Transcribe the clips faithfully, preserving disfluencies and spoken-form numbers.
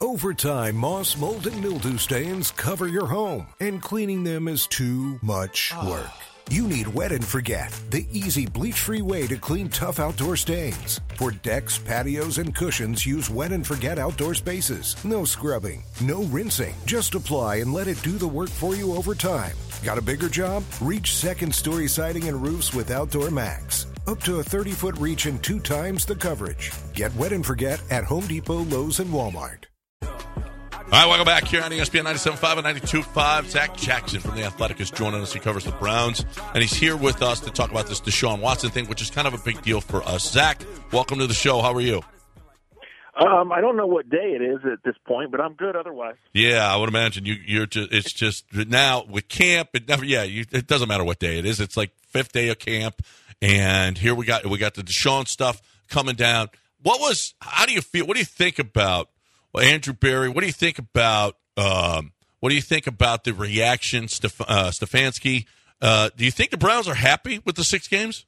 Over time, moss, mold, and mildew stains cover your home, and cleaning them is too much work. You need Wet and Forget, the easy bleach-free way to clean tough outdoor stains. For decks, patios, and cushions, use Wet and Forget outdoor spaces. No scrubbing, no rinsing. Just apply and let it do the work for you over time. Got a bigger job? Reach second-story siding and roofs with Outdoor Max. Up to a thirty-foot reach and two times the coverage. Get Wet and Forget at Home Depot, Lowe's, and Walmart. All right, welcome back here on E S P N ninety-seven point five and ninety-two point five. Zach Jackson from The Athletic is joining us. He covers the Browns, and he's here with us to talk about this Deshaun Watson thing, which is kind of a big deal for us. Zach, welcome to the show. How are you? Um, I don't know what day it is at this point, but I'm good otherwise. Yeah, I would imagine you, you're just. It's just now with camp. It never. Yeah, you, it doesn't matter what day it is. It's like fifth day of camp, and here we got we got the Deshaun stuff coming down. What was? How do you feel? What do you think about? Well, Andrew Berry, what do you think about um, what do you think about the reaction, Stef- uh, Stefanski? Uh, do you think the Browns are happy with the six games?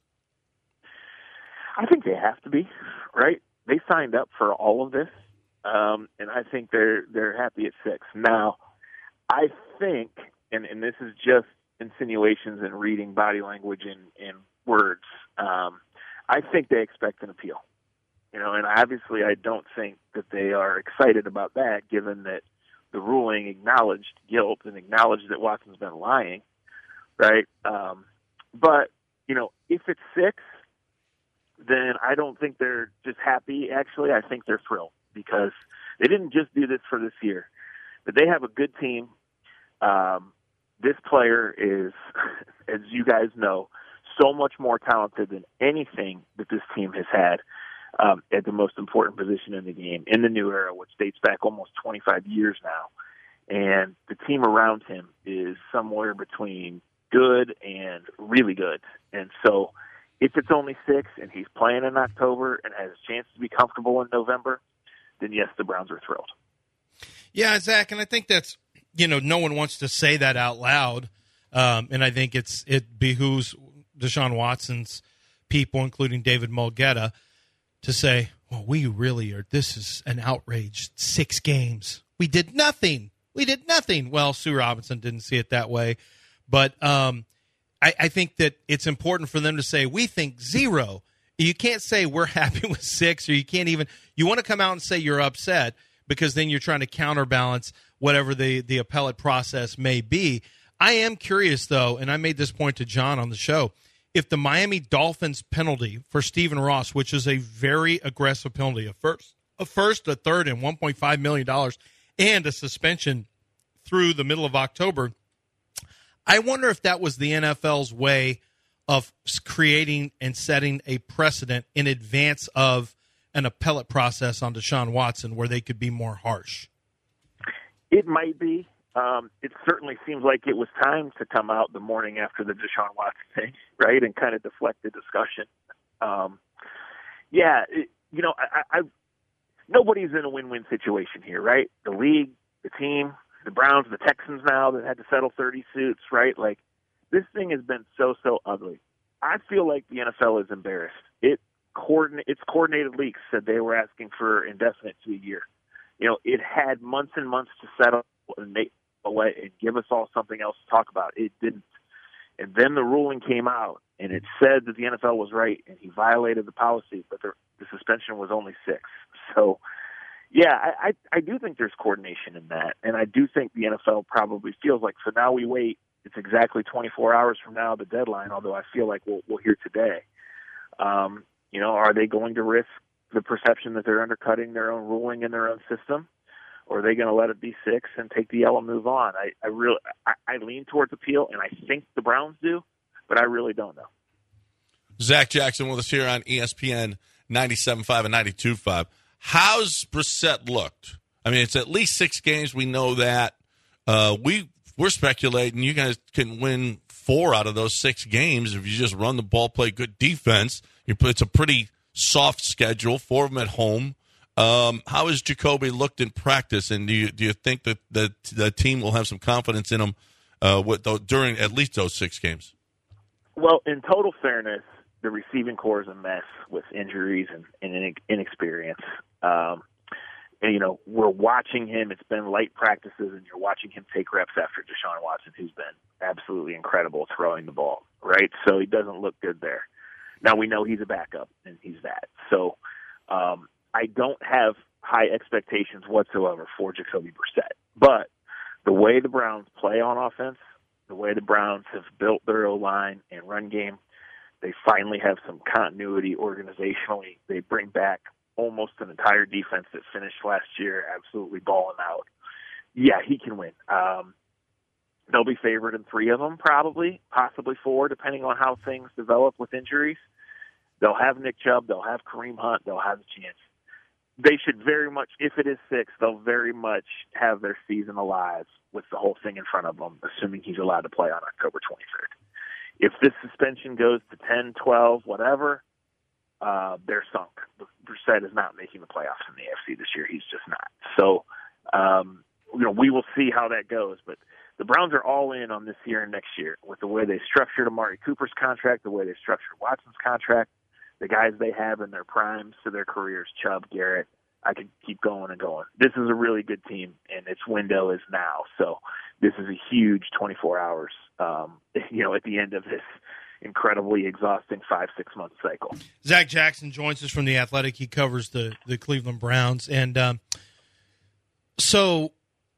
I think they have to be, right? They signed up for all of this, um, and I think they're they're happy at six. Now, I think, and, and this is just insinuations and reading body language and, and words, um, I think they expect an appeal. You know, and obviously I don't think that they are excited about that, given that the ruling acknowledged guilt and acknowledged that Watson's been lying, right? Um, but, you know, if it's six, then I don't think they're just happy. Actually, I think they're thrilled because they didn't just do this for this year, but they have a good team. Um, this player is, as you guys know, so much more talented than anything that this team has had. Um, at the most important position in the game, in the new era, which dates back almost twenty-five years now. And the team around him is somewhere between good and really good. And so if it's only six and he's playing in October and has a chance to be comfortable in November, then yes, the Browns are thrilled. Yeah, Zach, and I think that's, you know, no one wants to say that out loud. Um, and I think it's it behooves Deshaun Watson's people, including David Mulgeta, to say, well, we really are, this is an outrage. Six games. We did nothing. We did nothing. Well, Sue Robinson didn't see it that way. But um, I, I think that it's important for them to say, we think zero. You can't say we're happy with six, or you can't even, you want to come out and say you're upset because then you're trying to counterbalance whatever the, the appellate process may be. I am curious, though, and I made this point to John on the show, if the Miami Dolphins penalty for Stephen Ross, which is a very aggressive penalty, a first, a first, a third, and one point five million dollars, and a suspension through the middle of October, I wonder if that was the N F L's way of creating and setting a precedent in advance of an appellate process on Deshaun Watson where they could be more harsh. It might be. Um, it certainly seems like it was time to come out the morning after the Deshaun Watson thing, right, and kind of deflect the discussion. Um, yeah, it, you know, I, I, nobody's in a win-win situation here, right? The league, the team, the Browns, the Texans now that had to settle thirty suits, right? Like, this thing has been so, so ugly. I feel like the N F L is embarrassed. It coordinate, its coordinated leaks said they were asking for indefinite to a year. You know, it had months and months to settle and make away and give us all something else to talk about. It didn't. And then the ruling came out, and it said that the N F L was right, and he violated the policy, but the, the suspension was only six. So, yeah, I, I, I do think there's coordination in that, and I do think the N F L probably feels like, so now we wait. It's exactly twenty-four hours from now, the deadline, although I feel like we'll, we'll hear today. Um, you know, are they going to risk the perception that they're undercutting their own ruling in their own system? Or are they going to let it be six and take the L and move on? I, I really, I, I lean towards appeal, and I think the Browns do, but I really don't know. Zach Jackson with us here on E S P N ninety-seven point five and ninety-two point five. How's Brissett looked? I mean, it's at least six games. We know that. Uh, we, we're speculating you guys can win four out of those six games if you just run the ball, play good defense. You put, it's a pretty soft schedule, four of them at home. Um, how has Jacoby looked in practice, and do you do you think that the the team will have some confidence in him uh, with, during at least those six games? Well, in total fairness, the receiving core is a mess with injuries and, and inexperience. Um, and, you know, we're watching him. It's been light practices, and you're watching him take reps after Deshaun Watson, who's been absolutely incredible throwing the ball, right? So he doesn't look good there. Now we know he's a backup, and he's that. So um, I don't have high expectations whatsoever for Jacoby Brissett. But the way the Browns play on offense, the way the Browns have built their O-line and run game, they finally have some continuity organizationally. They bring back almost an entire defense that finished last year absolutely balling out. Yeah, he can win. Um, they'll be favored in three of them, probably, possibly four, depending on how things develop with injuries. They'll have Nick Chubb. They'll have Kareem Hunt. They'll have a chance. They should very much, if it is six, they'll very much have their season alive with the whole thing in front of them, assuming he's allowed to play on October twenty-third. If this suspension goes to ten, twelve, whatever, uh, they're sunk. Brissett is not making the playoffs in the A F C this year. He's just not. So, um, you know, we will see how that goes. But the Browns are all in on this year and next year with the way they structured Amari Cooper's contract, the way they structured Watson's contract, the guys they have in their primes to their careers, Chubb, Garrett. I could keep going and going. This is a really good team, and its window is now. So this is a huge twenty-four hours, um, you know, at the end of this incredibly exhausting five, six-month cycle. Zach Jackson joins us from The Athletic. He covers the, the Cleveland Browns. And um, so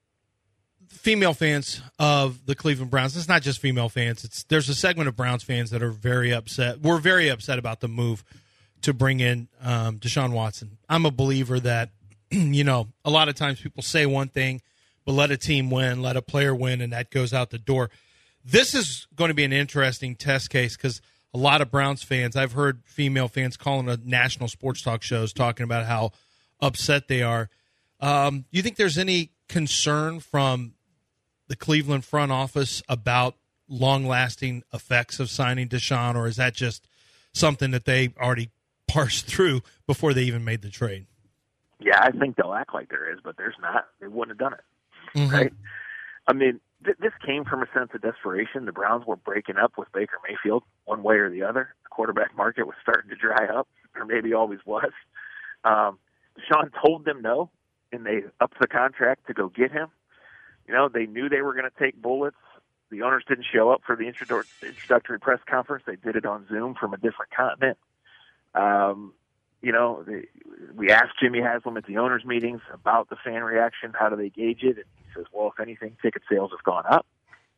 female fans of the Cleveland Browns, it's not just female fans. It's there's a segment of Browns fans that are very upset. We're very upset about the move to bring in um, Deshaun Watson. I'm a believer that, you know, a lot of times people say one thing, but let a team win, let a player win, and that goes out the door. This is going to be an interesting test case because a lot of Browns fans, I've heard female fans calling a national sports talk shows talking about how upset they are. Um, do you think there's any concern from the Cleveland front office about long-lasting effects of signing Deshaun, or is that just something that they already parsed through before they even made the trade? Yeah, I think they'll act like there is, but there's not. They wouldn't have done it, mm-hmm. right? I mean, th- this came from a sense of desperation. The Browns were breaking up with Baker Mayfield one way or the other. The quarterback market was starting to dry up, or maybe always was. Um, Deshaun told them no, and they upped the contract to go get him. You know, they knew they were going to take bullets. The owners didn't show up for the introductory press conference. They did it on Zoom from a different continent. Um, you know, they, we asked Jimmy Haslam at the owners' meetings about the fan reaction. How do they gauge it? And he says, well, if anything, ticket sales have gone up.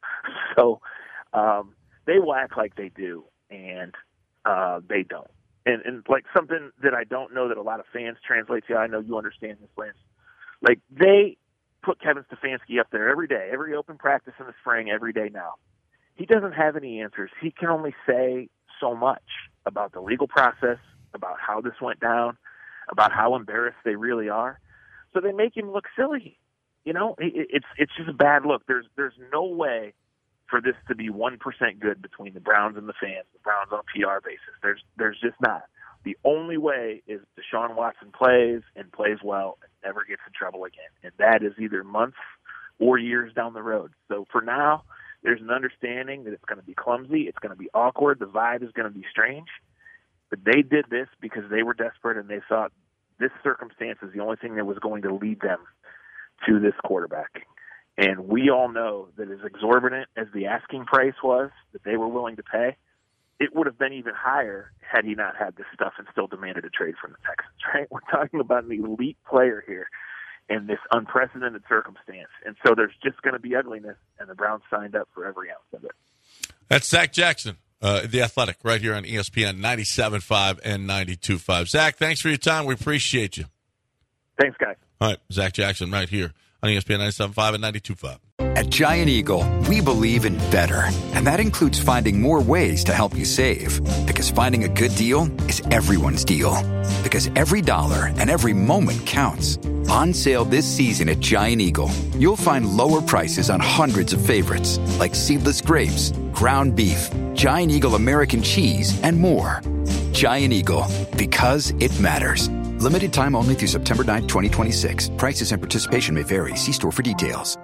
So um, they will act like they do, and uh, they don't. And, and, like, something that I don't know that a lot of fans translate to, I know you understand this, Lance. Like, they put Kevin Stefanski up there every day, every open practice in the spring, every day now. He doesn't have any answers. He can only say so much about the legal process, about how this went down, about how embarrassed they really are. So they make him look silly. You know, it, it's it's just a bad look. There's there's no way for this to be one percent good between the Browns and the fans, the Browns on a P R basis. There's there's just not. The only way is Deshaun Watson plays and plays well and never gets in trouble again. And that is either months or years down the road. So for now, there's an understanding that it's going to be clumsy. It's going to be awkward. The vibe is going to be strange. But they did this because they were desperate and they thought this circumstance is the only thing that was going to lead them to this quarterback. And we all know that as exorbitant as the asking price was that they were willing to pay, it would have been even higher had he not had this stuff and still demanded a trade from the Texans, right? We're talking about an elite player here in this unprecedented circumstance. And so there's just going to be ugliness, and the Browns signed up for every ounce of it. That's Zach Jackson, uh, The Athletic, right here on E S P N ninety-seven point five and ninety-two point five. Zach, thanks for your time. We appreciate you. Thanks, guys. All right, Zach Jackson right here on E S P N ninety-seven point five and ninety-two point five. At Giant Eagle, we believe in better, and that includes finding more ways to help you save. Because finding a good deal is everyone's deal. Because every dollar and every moment counts. On sale this season at Giant Eagle, you'll find lower prices on hundreds of favorites, like seedless grapes, ground beef, Giant Eagle American cheese, and more. Giant Eagle, because it matters. Limited time only through September ninth, twenty twenty-six. Prices and participation may vary. See store for details.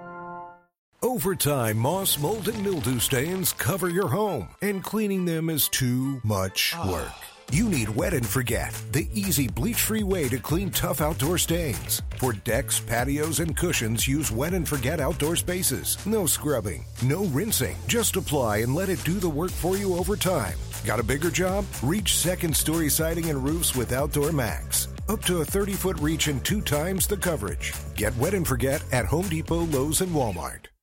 Over time, moss, mold, and mildew stains cover your home, and cleaning them is too much work. You need Wet and Forget, the easy bleach-free way to clean tough outdoor stains. For decks, patios, and cushions, use Wet and Forget outdoor spaces. No scrubbing, no rinsing. Just apply and let it do the work for you over time. Got a bigger job? Reach second-story siding and roofs with Outdoor Max. Up to a thirty-foot reach and two times the coverage. Get Wet and Forget at Home Depot, Lowe's, and Walmart.